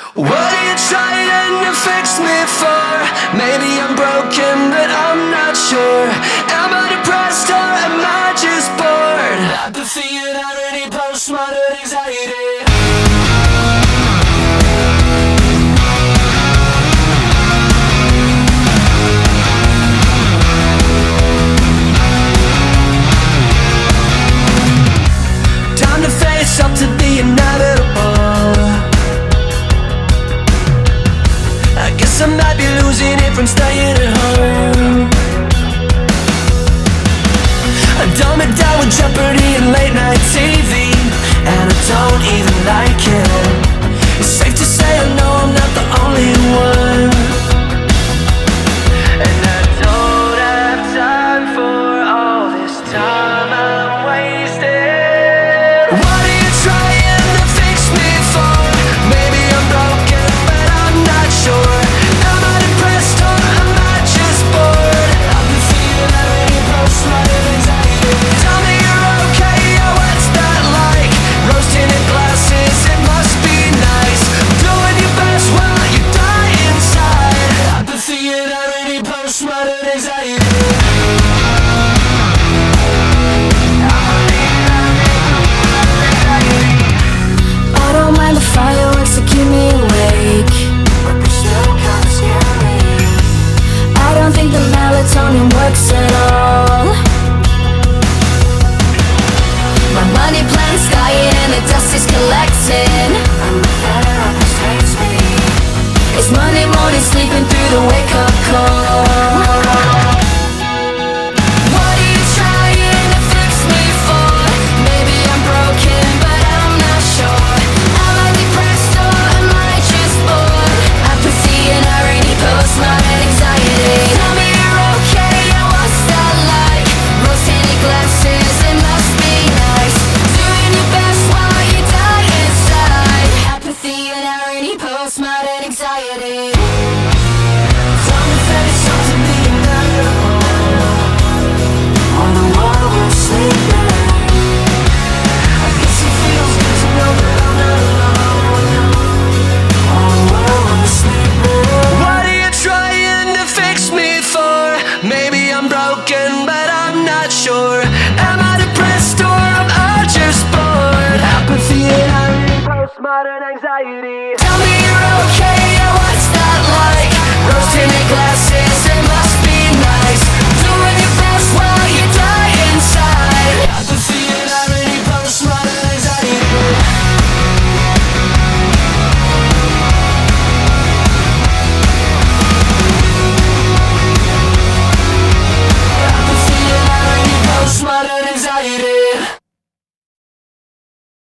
What are you trying to fix me for? Maybe I'm broken, but I'm not sure. Am I depressed or am I just bored? Apathy and irony, postmodern anxiety. Time to face up to the inevitable. I guess I might be losing it from staying at home. I dumb it down with Jeopardy and late night TV, and I don't even like it. It's safe to say I know I'm not the only one. And I don't have time for all this time I'm wasting. What are you trying to fix me for? Maybe I'm broken, but I'm not sure. Am I depressed or am I just bored? I've been feeling irony, postmodern anxiety. Tell me you're okay, yeah, what's that like? Roasting in glasses, it must be nice. Doing your best while you die inside. Apathy and irony, postmodern anxiety. I don't mind the fireworks that keep me awake, but they still can't scare me. I don't think the melatonin works at all. My money plant's dying and the dust is collecting, and my therapist hates me. It's Monday morning, sleeping through the wake-up call. What are you trying to fix me for? Maybe I'm broken, but I'm not sure. Am I depressed or am I just bored? Apathy and irony, postmodern anxiety. Tell me you're okay, yeah, what's that like? Rose-tinted glasses, it must be nice. Doing your best while you die inside. Apathy and irony, postmodern anxiety. Time to face up to the inevitable. On a wall we're sleeping. I guess it feels good to know that I'm not alone. On a wall we're sleeping. What are you trying to fix me for? Maybe I'm broken, but I'm not sure. Am I depressed or am I just bored? Apathy and irony, postmodern anxiety. Tell me you're okay, yeah, what's that like? Rose-tinted glasses, it must be nice. Doing your best while you die inside. Apathy and irony, postmodern anxiety. Apathy and irony, postmodern anxiety.